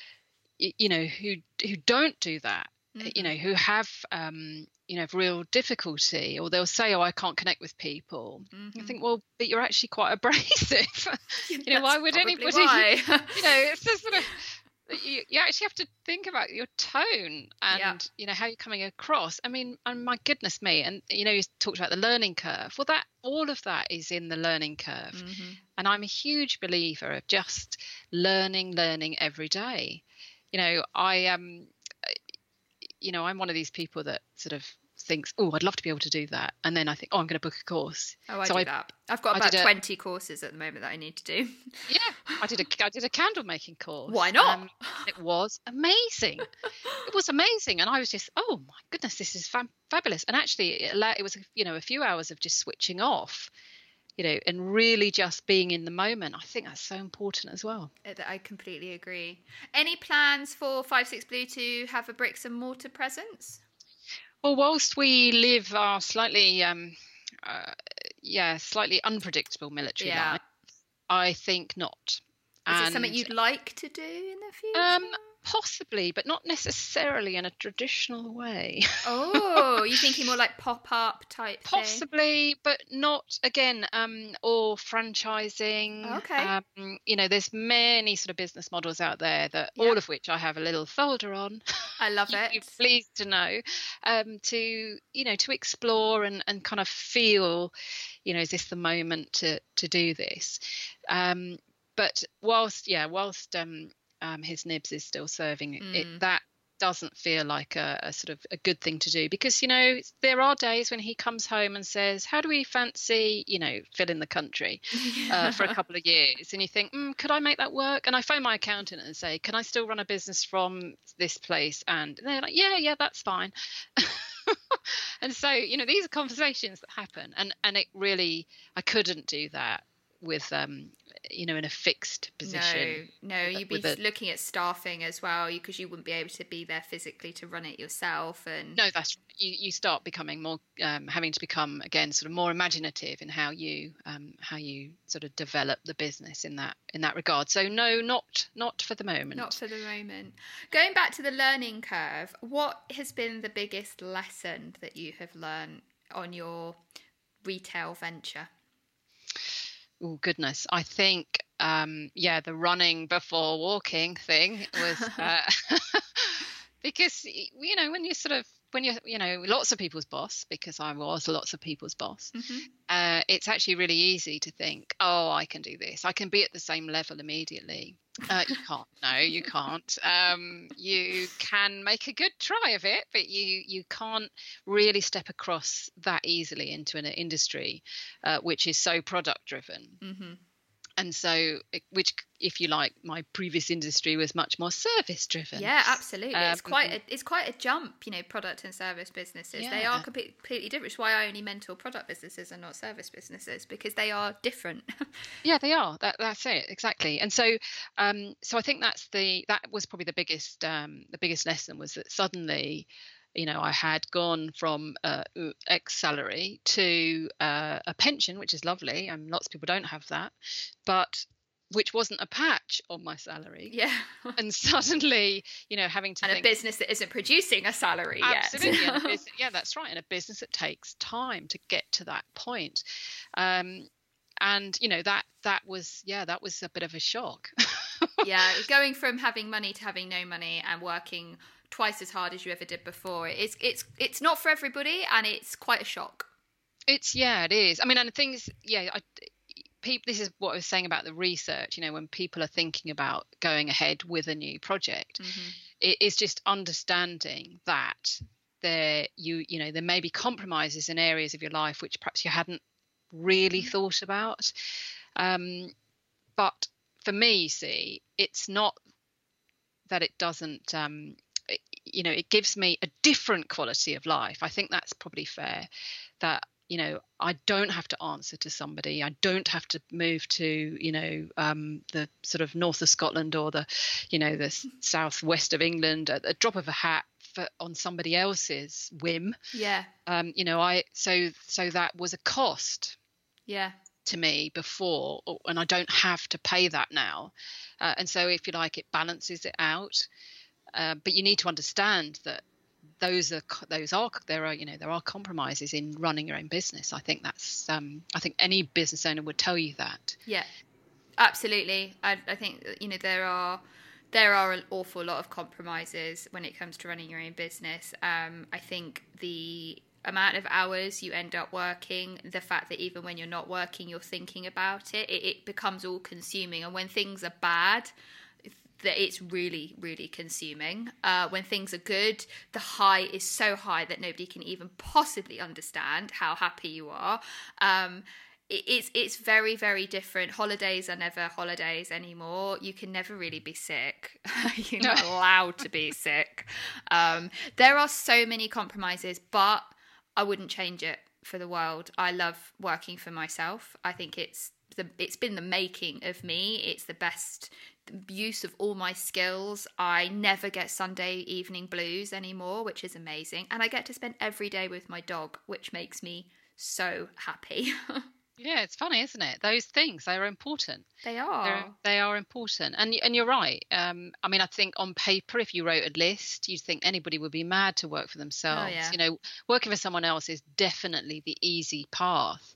y- you know, who who don't do that, you know, who have, um, you know, real difficulty, or they'll say, "Oh, I can't connect with people." Mm-hmm. I think, well, but you're actually quite abrasive. you know, why That's would probably anybody? why. You know, it's just sort of. You, you actually have to think about your tone and Yeah. you know how you're coming across. I mean, and my goodness me, and you know, you talked about the learning curve. Well, that all of that is in the learning curve, Mm-hmm. and I'm a huge believer of just learning, learning every day. You know, I um, you know, I'm one of these people that sort of thinks, oh, I'd love to be able to do that, and then I think, oh, I'm going to book a course. Oh, I So do I- that. I've got I about did a- twenty courses at the moment that I need to do. Yeah, I did a I did a candle making course. Why not? Um, it was amazing. It was amazing, and I was just, oh my goodness, this is fam- fabulous. And actually, it, allowed, it was you know a few hours of just switching off, you know, and really just being in the moment. I think that's so important as well. I completely agree. Any plans for Five Six Blue to have a bricks and mortar presence? Well, whilst we live our slightly, um, uh, yeah, slightly unpredictable military Yeah. life, I think not. Is it something you'd like to do in the future? Um, possibly, but not necessarily in a traditional way. Oh, you're thinking more like pop-up type thing? Possibly, but not, again, um, or franchising. Okay. Um, you know, there's many sort of business models out there that Yeah. all of which I have a little folder on. I love You'd be it. pleased to know, um, to, you know, to explore and, and kind of feel, you know, is this the moment to, to do this? Um, but whilst, yeah, whilst um, um, his nibs is still serving, Mm. it, that doesn't feel like a, a sort of a good thing to do, because, you know, there are days when he comes home and says, how do we fancy, you know, fill in the country uh, for a couple of years, and you think, mm, could I make that work? And I phone my accountant and say, can I still run a business from this place? And they're like, yeah yeah that's fine. And so, you know, these are conversations that happen, and and it really, I couldn't do that with um you know, in a fixed position. No, no, you'd be with a- looking at staffing as well, because you wouldn't be able to be there physically to run it yourself. And No, that's right. You, you start becoming more, um, having to become, again, sort of more imaginative in how you um, how you sort of develop the business in that in that regard. So no, not not for the moment. Not for the moment. Going back to the learning curve, what has been the biggest lesson that you have learned on your retail venture? Oh goodness, I think um, yeah, the running before walking thing was uh, because, you know, when you sort of when you're, you know, lots of people's boss, because I was lots of people's boss, Mm-hmm. uh, it's actually really easy to think, oh, I can do this. I can be at the same level immediately. Uh, you can't. No, you can't. Um, you can make a good try of it, but you you can't really step across that easily into an industry uh, which is so product driven. Mm-hmm. And so, which, if you like, my previous industry was much more service driven. Yeah, absolutely. Um, it's quite a, it's quite a jump, you know, product and service businesses. They Yeah. are completely, completely different. Which is why I only mentor product businesses and not service businesses, because they are different. Yeah, they are. That that's it, exactly. And so, um, so I think that's the that was probably the biggest um, the biggest lesson, was that suddenly, you know, I had gone from uh, X salary to uh, a pension, which is lovely, and lots of people don't have that, but which wasn't a patch on my salary. Yeah. And suddenly, you know, having to And think, a business that isn't producing a salary absolutely, yet. and a business, yeah, that's right, and a business that takes time to get to that point. Um, and you know, that that was yeah, that was a bit of a shock. Yeah, going from having money to having no money and working twice as hard as you ever did before. It's it's it's not for everybody, and it's quite a shock. It's yeah, it is. I mean, and the things, yeah, I, people. This is what I was saying about the research. You know, when people are thinking about going ahead with a new project, Mm-hmm. it is just understanding that there, you you know, there may be compromises in areas of your life which perhaps you hadn't really thought about. Um, but for me, you see, it's not that it doesn't. Um, it, you know, it gives me a different quality of life. I think that's probably fair. That, you know, I don't have to answer to somebody. I don't have to move to, you know, um, the sort of north of Scotland or the, you know, the southwest of England at a drop of a hat for, on somebody else's whim. Yeah, Um, you know, I so so that was a cost yeah, to me before, and I don't have to pay that now. Uh, and so, if you like, it balances it out. Uh, but you need to understand that those are those are there are you know there are compromises in running your own business. I think that's um, I think any business owner would tell you that. yeah. Absolutely. I, I think, you know, there are there are an awful lot of compromises when it comes to running your own business. Um, I think the amount of hours you end up working, the fact that even when you're not working, you're thinking about it, it, it becomes all consuming. And when things are bad, that it's really, really consuming. Uh, when things are good, the high is so high that nobody can even possibly understand how happy you are. Um, it, it's it's very, very different. Holidays are never holidays anymore. You can never really be sick. You're not allowed to be sick. Um, there are so many compromises, but I wouldn't change it for the world. I love working for myself. I think it's the it's been the making of me. It's the best use of all my skills. I never get Sunday evening blues anymore, which is amazing. And I get to spend every day with my dog, which makes me so happy. Yeah, it's funny, isn't it? Those things, they are important. They They're, are. they are important. And y- and you're right. Um, I mean, I think on paper, if you wrote a list, you'd think anybody would be mad to work for Oh themselves. yeah. You know, working for someone else is definitely the easy path.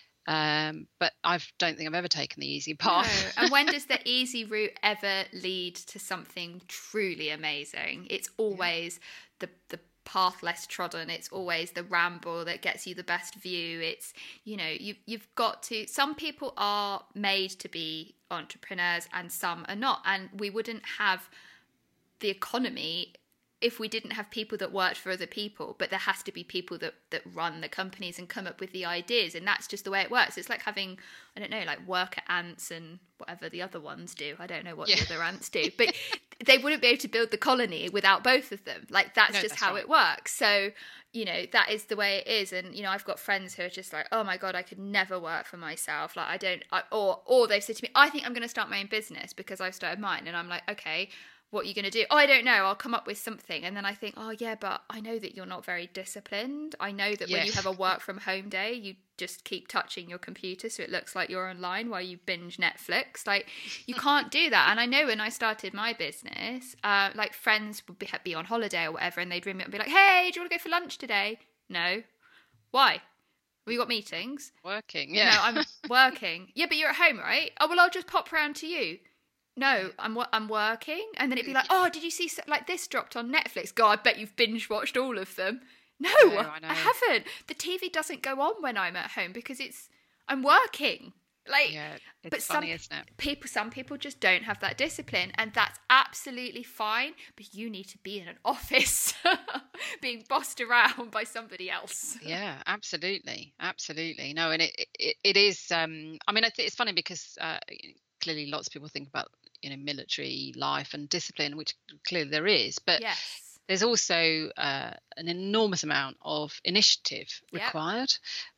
Um, but I don't think I've ever taken the easy path. No. And when does the easy route ever lead to something truly amazing? It's always the the path less trodden. It's always the ramble that gets you the best view. It's, you know, you you've got to, some people are made to be entrepreneurs and some are not. And we wouldn't have the economy if we didn't have people that worked for other people, but there has to be people that, that run the companies and come up with the ideas, and that's just the way it works. It's like having, I don't know, like worker ants and whatever the other ones do. I don't know what Yeah. the other ants do, but they wouldn't be able to build the colony without both of them. Like that's No, just that's how right. it works. So, you know, that is the way it is. And, you know, I've got friends who are just like, oh my God, I could never work for myself. Like I don't, I, or, or they've said to me, I think I'm going to start my own business because I've started mine. And I'm like, okay, what are you going to do? Oh, I don't know. I'll come up with something. And then I think, oh, yeah, but I know that you're not very disciplined. I know that when Yeah. you have a work from home day, you just keep touching your computer so it looks like you're online while you binge Netflix. Like, you can't do that. And I know when I started my business, uh, like friends would be, be on holiday or whatever, and they'd ring me up and be like, hey, do you want to go for lunch today? No. Why? We got meetings. Working, yeah. No, I'm working. Yeah, but you're at home, right? Oh, well, I'll just pop round to you. No, I'm wo- I'm working. And then it'd be like, oh, did you see, so- like, this dropped on Netflix? God, I bet you've binge watched all of them. No, No, I know. I haven't. The T V doesn't go on when I'm at home because it's, I'm working. Like, Yeah, it's but funny, some isn't it? people, some people just don't have that discipline, and that's absolutely fine. But you need to be in an office, being bossed around by somebody else. Yeah, absolutely, absolutely. No, and it it, it is. Um, I mean, I think it's funny because uh, clearly lots of people think about, you know, military life and discipline, which clearly there is, but Yes. there's also uh, an enormous amount of initiative Yep. required,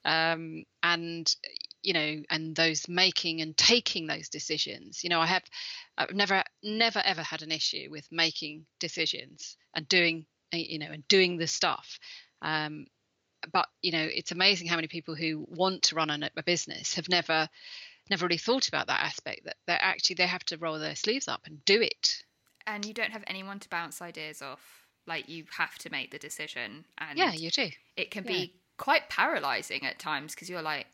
um, and you know, and those making and taking those decisions. You know, I have, I've never, never, ever had an issue with making decisions and doing, you know, and doing the stuff. Um, but you know, it's amazing how many people who want to run a, a business have never, never really thought about that aspect. That they actually they have to roll their sleeves up and do it. And you don't have anyone to bounce ideas off. Like, you have to make the decision, and Yeah, you do. it can Yeah. be quite paralyzing at times because you're like,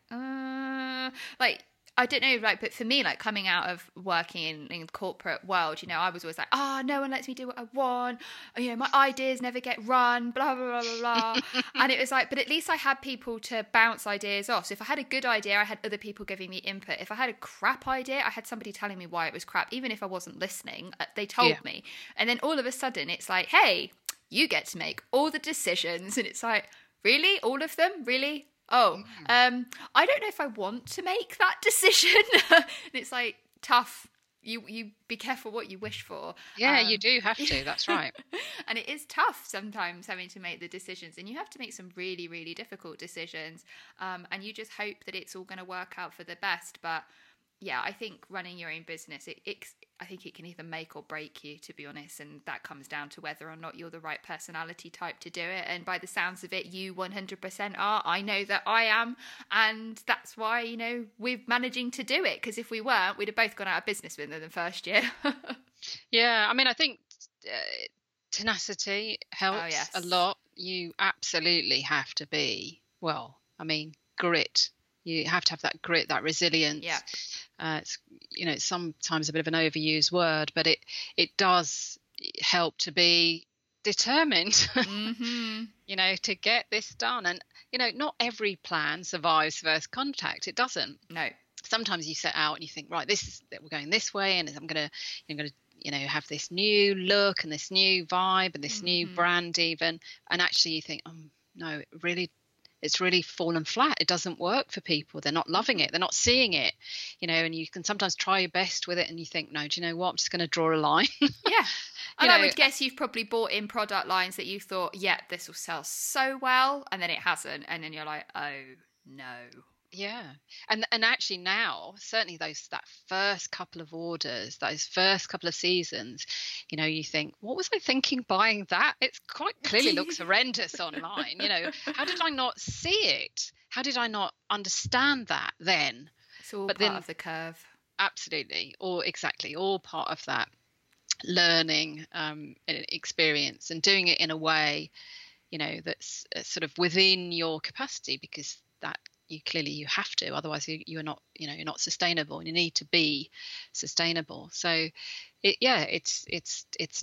uh, like, I don't know, like, but for me, like, coming out of working in, in the corporate world, you know, I was always like, oh, no one lets me do what I want, you know, my ideas never get run, blah blah blah blah blah. And it was like, but at least I had people to bounce ideas off. So if I had a good idea, I had other people giving me input. If I had a crap idea, I had somebody telling me why it was crap. Even if I wasn't listening, uh, they told Yeah. me. And then all of a sudden it's like, hey, you get to make all the decisions. And it's like, really? All of them? Really? Oh, um, I don't know if I want to make that decision. And it's like, tough. You you be careful what you wish for. Yeah, Um, you do have to. That's right. And it is tough sometimes having to make the decisions, and you have to make some really, really difficult decisions. Um, and you just hope that it's all going to work out for the best. But yeah, I think running your own business, it, it I think it can either make or break you, to be honest. And that comes down to whether or not you're the right personality type to do it. And by the sounds of it, you one hundred percent are. I know that I am. And that's why, you know, we're managing to do it. Because if we weren't, we'd have both gone out of business within the first year. Yeah, I mean, I think uh, tenacity helps Oh, yes. a lot. You absolutely have to be, well, I mean, grit. You have to have that grit, that resilience. Yeah. Uh, it's, you know, it's sometimes a bit of an overused word, but it it does help to be determined, Mm-hmm. you know, to get this done. And, you know, not every plan survives first contact. It doesn't. No. Sometimes you set out and you think, right, this is that we're going this way, and I'm gonna, I'm gonna, you know, have this new look and this new vibe and this new brand even, and actually you think, oh no, it really, it's really fallen flat. It doesn't work for people. They're not loving it. They're not seeing it, you know. And you can sometimes try your best with it, and you think, no, do you know what? I'm just going to draw a line. Yeah. And I know, would guess you've probably bought in product lines that you thought, yeah, this will sell so well, and then it hasn't, and then you're like, oh no. Yeah, and and actually now, certainly those that first couple of orders, those first couple of seasons, you know, you think, what was I thinking buying that? It's quite clearly looks horrendous online. You know, how did I not see it? how did I not understand that then? It's all but part then, of the curve. Absolutely, or exactly, all part of that learning um, experience, and doing it in a way, you know, that's uh, sort of within your capacity, because that you clearly you have to, otherwise you, you're not, you know, you're not sustainable, and you need to be sustainable. So, it, yeah, it's it's it's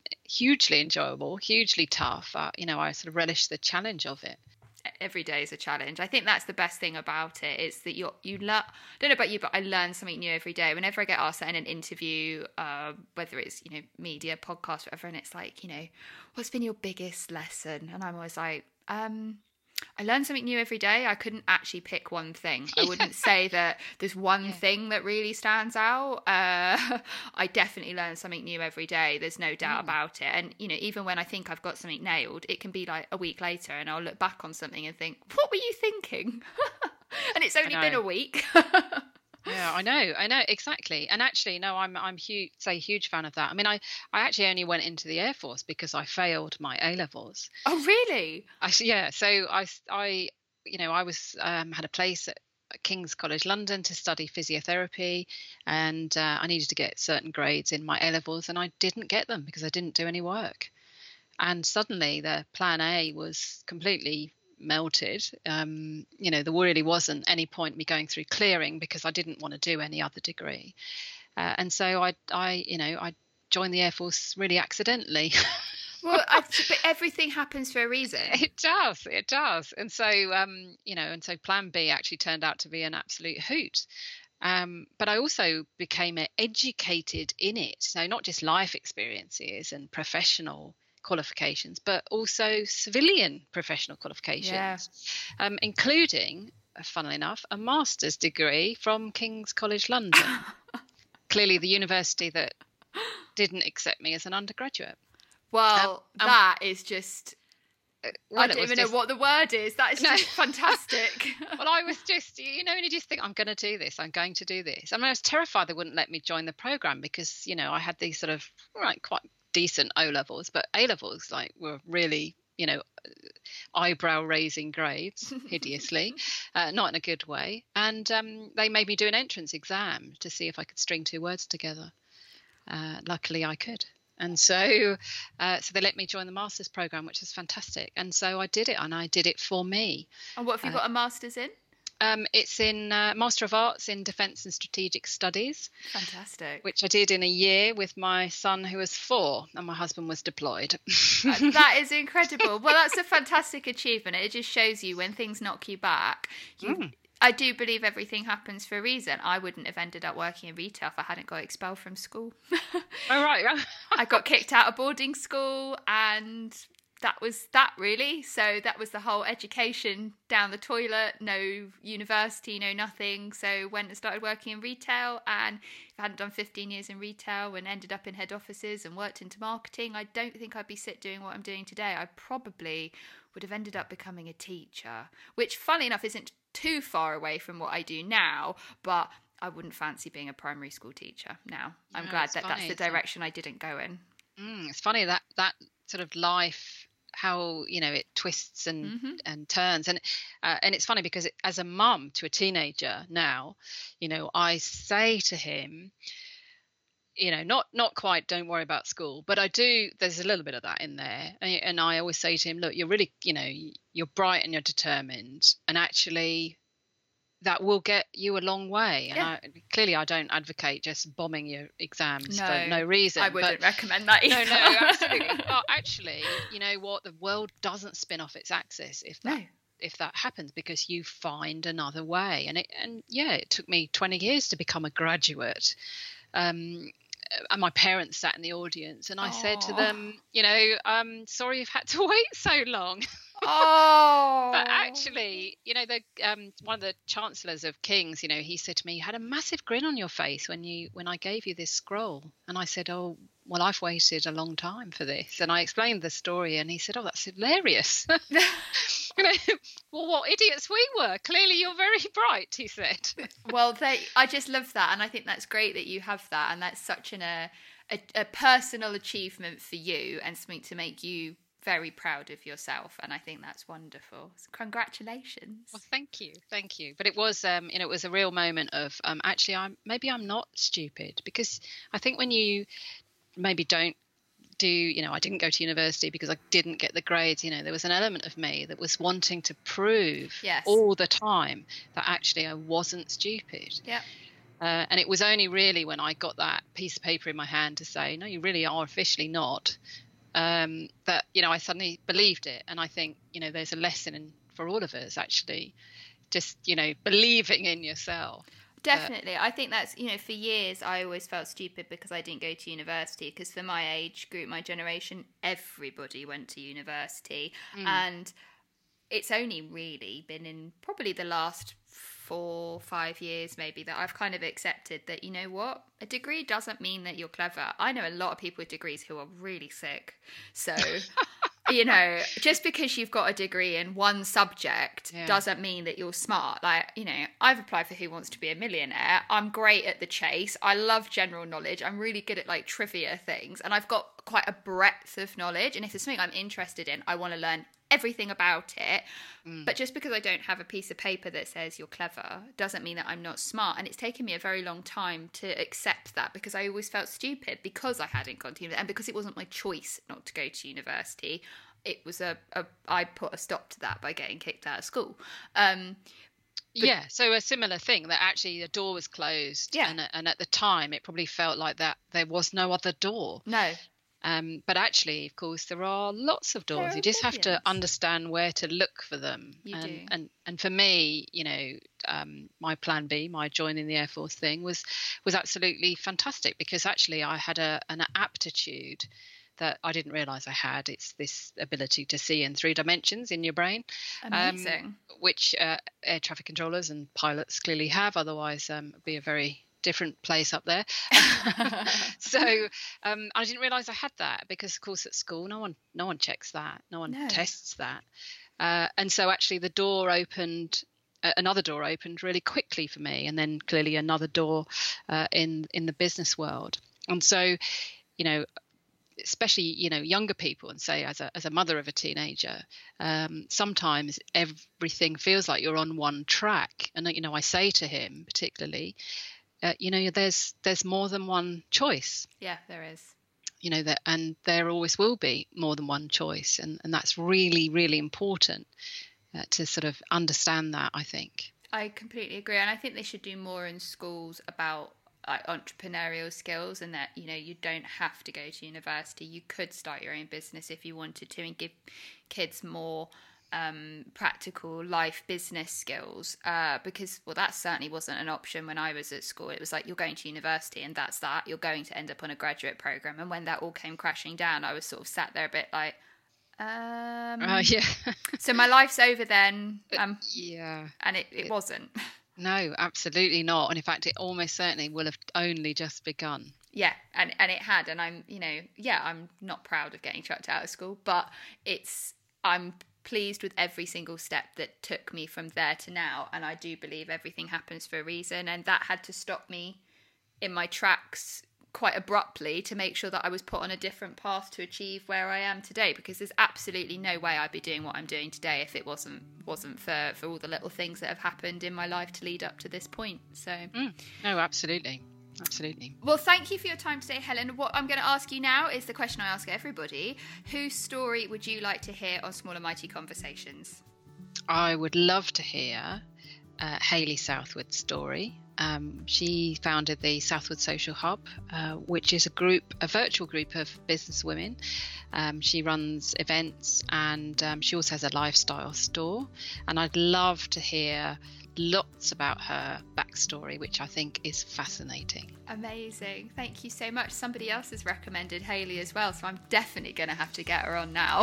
hugely enjoyable, hugely tough. Uh, you know, I sort of relish the challenge of it. Every day is a challenge. I think that's the best thing about it. It's that you you learn. I don't know about you, but I learn something new every day. Whenever I get asked that in an interview, uh, whether it's, you know, media, podcast, whatever, and it's like, you know, what's been your biggest lesson? And I'm always like, um, I learn something new every day. I couldn't actually pick one thing. I wouldn't say that there's one yeah. thing that really stands out. Uh, I definitely learn something new every day. There's no doubt mm. about it. And, you know, even when I think I've got something nailed, it can be like a week later and I'll look back on something and think, what were you thinking? And it's only been a week. Yeah, I know, I know, exactly. And actually, no, I'm I'm huge, say huge fan of that. I mean, I, I actually only went into the Air Force because I failed my A levels. Oh, really? I yeah. So I I you know I was um, had a place at King's College London to study physiotherapy, and uh, I needed to get certain grades in my A levels, and I didn't get them because I didn't do any work. And suddenly, the plan A was completely melted. Um, you know, there really wasn't any point me going through clearing because I didn't want to do any other degree. Uh, and so I, I, you know, I joined the Air Force really accidentally. Well, I, but everything happens for a reason. It does, it does. And so, um, you know, and so Plan B actually turned out to be an absolute hoot. Um, but I also became educated in it. So not just life experiences and professional qualifications, but also civilian professional qualifications, yeah. um, including, funnily enough, a master's degree from King's College London. Clearly the university that didn't accept me as an undergraduate. Well, um, that um, is just... Well, I don't even just, know what the word is. That is no. just fantastic. Well, I was just, you know, and you just think, I'm going to do this. I'm going to do this. I mean, I was terrified they wouldn't let me join the programme because, you know, I had these sort of, right, quite decent O levels, but A levels like were really, you know, eyebrow raising grades, hideously, uh, not in a good way. And um, they made me do an entrance exam to see if I could string two words together. Uh, luckily, I could. And so, uh, so they let me join the master's program, which was fantastic. And so I did it, and I did it for me. And what have you uh, got a master's in? Um, it's in uh, Master of Arts in Defence and Strategic Studies. Fantastic. Which I did in a year with my son, who was four, and my husband was deployed. That is incredible. Well, that's a fantastic achievement. It just shows you when things knock you back. You, mm. I do believe everything happens for a reason. I wouldn't have ended up working in retail if I hadn't got expelled from school. Oh, right. I got kicked out of boarding school, and that was that, really. So that was the whole education down the toilet, no university, no nothing. So went and started working in retail, and if I hadn't done fifteen years in retail and ended up in head offices and worked into marketing, I don't think I'd be sit doing what I'm doing today. I probably would have ended up becoming a teacher, which, funnily enough, isn't too far away from what I do now, but I wouldn't fancy being a primary school teacher now. I'm no, glad that funny, that's the direction I didn't go in. Mm, it's funny that that sort of life, how, you know, it twists and mm-hmm. and turns, and uh, and it's funny because it, as a mum to a teenager now, you know, I say to him, you know, not not quite don't worry about school, but I do, there's a little bit of that in there, and, and I always say to him, look, you're really, you know, you're bright and you're determined, and actually that will get you a long way. And yeah. I, clearly I don't advocate just bombing your exams no, for no reason. I wouldn't but, recommend that either. No, no, absolutely. But actually, you know what? The world doesn't spin off its axis if that, no. if that happens, because you find another way. And it, and yeah, it took me twenty years to become a graduate. Um, and my parents sat in the audience, and I Aww. said to them, you know, um, sorry you've had to wait so long. Oh, but actually, you know, the um, one of the chancellors of King's, you know, he said to me, you had a massive grin on your face when you when I gave you this scroll. And I said, oh, well, I've waited a long time for this. And I explained the story, and he said, oh, that's hilarious. You know, well, what idiots we were. Clearly you're very bright, he said. Well, they, I just love that, and I think that's great that you have that, and that's such an, a, a, a personal achievement for you, and something to make you very proud of yourself, and I think that's wonderful. So congratulations. Well, thank you, thank you. But it was, um, you know, it was a real moment of um, actually, I'm maybe I'm not stupid, because I think when you maybe don't do, you know, I didn't go to university because I didn't get the grades. You know, there was an element of me that was wanting to prove yes. all the time that actually I wasn't stupid. Yeah. Uh, and it was only really when I got that piece of paper in my hand to say, no, you really are officially not, um, that, you know, I suddenly believed it. And I think, you know, there's a lesson in, for all of us, actually, just, you know, believing in yourself. Definitely. I think that's, you know, for years I always felt stupid because I didn't go to university, because for my age group, my generation, everybody went to university. Mm. And it's only really been in probably the last four, five years maybe that I've kind of accepted that, you know what, a degree doesn't mean that you're clever. I know a lot of people with degrees who are really sick. So, you know, just because you've got a degree in one subject yeah. doesn't mean that you're smart. Like, you know, I've applied for Who Wants to Be a Millionaire. I'm great at the chase. I love general knowledge. I'm really good at like trivia things. And I've got quite a breadth of knowledge. And if it's something I'm interested in, I want to learn everything about it. Mm. But just because I don't have a piece of paper that says you're clever doesn't mean that I'm not smart. And it's taken me a very long time to accept that, because I always felt stupid because I hadn't gone to university, and because it wasn't my choice not to go to university. It was a, a I put a stop to that by getting kicked out of school. Um, but, yeah, so a similar thing, that actually the door was closed. Yeah. And, and at the time it probably felt like that there was no other door. No. Um, but actually, of course, there are lots of doors. You just have to understand where to look for them. You and, do. And and for me, you know, um, my plan B, my joining the Air Force thing was was absolutely fantastic, because actually I had a an aptitude that I didn't realise I had. It's this ability to see in three dimensions in your brain. Amazing. Um, which uh, air traffic controllers and pilots clearly have. Otherwise, um, it'd be a very different place up there. So um, I didn't realise I had that, because of course at school no one no one checks that, no one no. tests that, uh, and so actually the door opened, uh, another door opened really quickly for me, and then clearly another door uh, in in the business world. And so, you know, especially, you know, younger people, and say as a as a mother of a teenager, um, sometimes everything feels like you're on one track. And you know, I say to him particularly, Uh, you know, there's there's more than one choice. Yeah, there is. You know, that, and there always will be more than one choice, and and that's really really important uh, to sort of understand that, I think. I completely agree, and I think they should do more in schools about like entrepreneurial skills, and that, you know, you don't have to go to university. You could start your own business if you wanted to, and give kids more um practical life business skills, uh because well that certainly wasn't an option when I was at school. It was like, you're going to university and that's that, you're going to end up on a graduate program. And when that all came crashing down, I was sort of sat there a bit like um uh, yeah so my life's over then. um yeah and it, it wasn't. No, absolutely not. And in fact, it almost certainly will have only just begun. Yeah, and and it had. And I'm, you know, yeah, I'm not proud of getting chucked out of school, but it's I'm pleased with every single step that took me from there to now. And I do believe everything happens for a reason, and that had to stop me in my tracks quite abruptly to make sure that I was put on a different path to achieve where I am today, because there's absolutely no way I'd be doing what I'm doing today if it wasn't wasn't for for all the little things that have happened in my life to lead up to this point. So mm, no absolutely Absolutely. Well, thank you for your time today, Helen. What I'm going to ask you now is the question I ask everybody. Whose story would you like to hear on Small and Mighty Conversations? I would love to hear uh, Hayley Southwood's story. Um, she founded the Southwood Social Hub, uh, which is a group, a virtual group of business women. Um, she runs events, and um, she also has a lifestyle store. And I'd love to hear lots about her backstory, which I think is fascinating. Amazing. Thank you so much. Somebody else has recommended Hayley as well, so I'm definitely going to have to get her on now.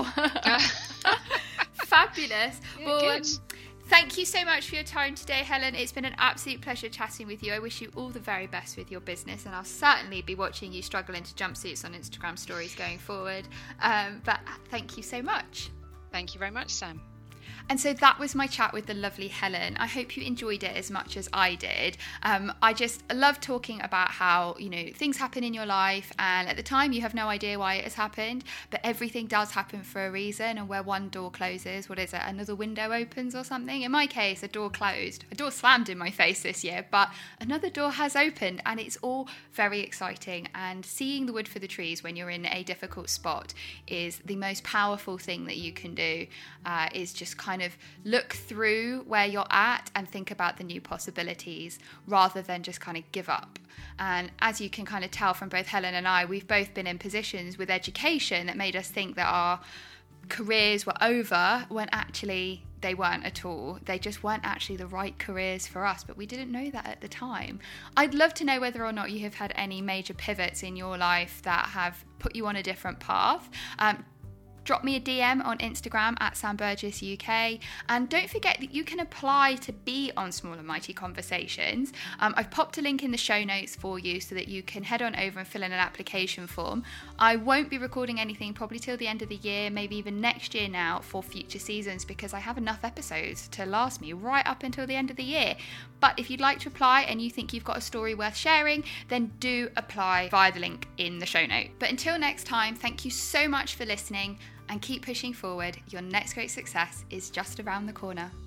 Fabulous. Yeah, well, good. Um, thank you so much for your time today, Helen. It's been an absolute pleasure chatting with you. I wish you all the very best with your business, and I'll certainly be watching you struggle into jumpsuits on Instagram stories going forward. Um, but thank you so much. Thank you very much, Sam. And so that was my chat with the lovely Helen. I hope you enjoyed it as much as I did. Um, I just love talking about how, you know, things happen in your life, and at the time you have no idea why it has happened, but everything does happen for a reason. And where one door closes, what is it, another window opens or something? In my case, a door closed. A door slammed in my face this year, but another door has opened, and it's all very exciting. And seeing the wood for the trees when you're in a difficult spot is the most powerful thing that you can do, uh, is just kind of look through where you're at and think about the new possibilities rather than just kind of give up. And as you can kind of tell from both Helen and I, we've both been in positions with education that made us think that our careers were over when actually they weren't at all. They just weren't actually the right careers for us, but we didn't know that at the time. I'd love to know whether or not you have had any major pivots in your life that have put you on a different path. Um, Drop me a D M on Instagram at Sam Burgess U K, and don't forget that you can apply to be on Small and Mighty Conversations. Um, I've popped a link in the show notes for you so that you can head on over and fill in an application form. I won't be recording anything probably till the end of the year, maybe even next year now for future seasons, because I have enough episodes to last me right up until the end of the year. But if you'd like to apply and you think you've got a story worth sharing, then do apply via the link in the show note. But until next time, thank you so much for listening, and keep pushing forward. Your next great success is just around the corner.